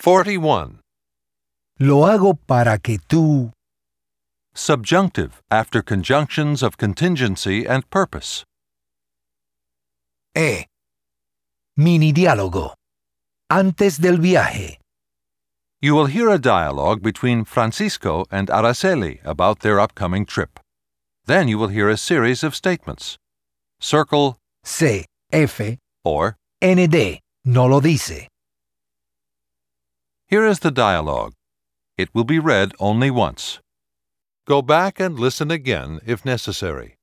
41. Lo hago para que tú... Subjunctive after conjunctions of contingency and purpose. Mini diálogo. Antes del viaje. You will hear a dialogue between Francisco and Araceli about their upcoming trip. Then you will hear a series of statements. Circle C, F, or ND. No lo dice. here is the dialogue. It will be read only once. Go back and listen again if necessary.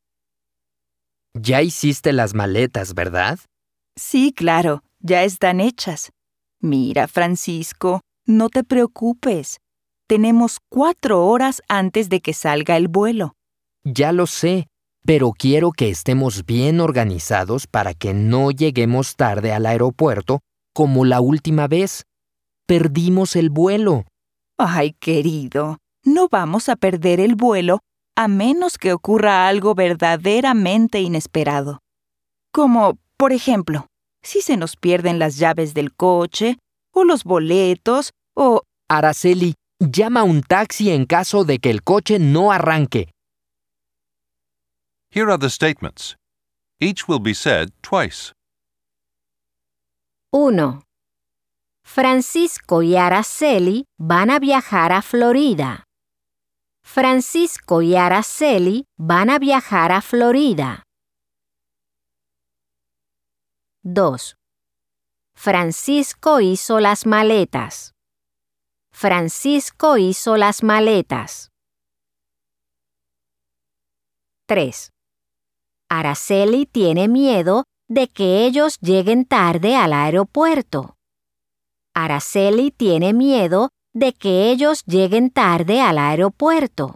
Ya hiciste las maletas, ¿verdad? Sí, claro, ya están hechas. Mira, Francisco, no te preocupes. Tenemos 4 horas antes de que salga el vuelo. Ya lo sé, pero quiero que estemos bien organizados para que no lleguemos tarde al aeropuerto como la última vez. Perdimos el vuelo. Ay, querido, no vamos a perder el vuelo a menos que ocurra algo verdaderamente inesperado. Como, por ejemplo, si se nos pierden las llaves del coche, o los boletos, o... Araceli, llama un taxi en caso de que el coche no arranque. Here are the statements. Each will be said twice. 1. Francisco y Araceli van a viajar a Florida. Francisco y Araceli van a viajar a Florida. 2. Francisco hizo las maletas. Francisco hizo las maletas. 3. Araceli tiene miedo de que ellos lleguen tarde al aeropuerto. Araceli tiene miedo de que ellos lleguen tarde al aeropuerto.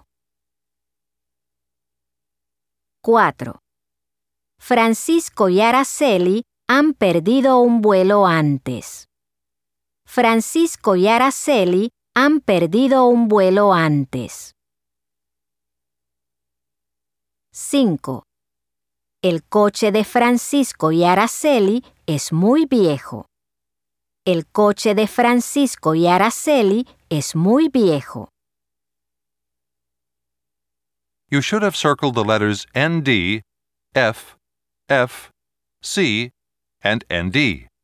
4. Francisco y Araceli han perdido un vuelo antes. Francisco y Araceli han perdido un vuelo antes. 5. El coche de Francisco y Araceli es muy viejo. El coche de Francisco y Araceli es muy viejo. You should have circled the letters ND, F, C, and ND.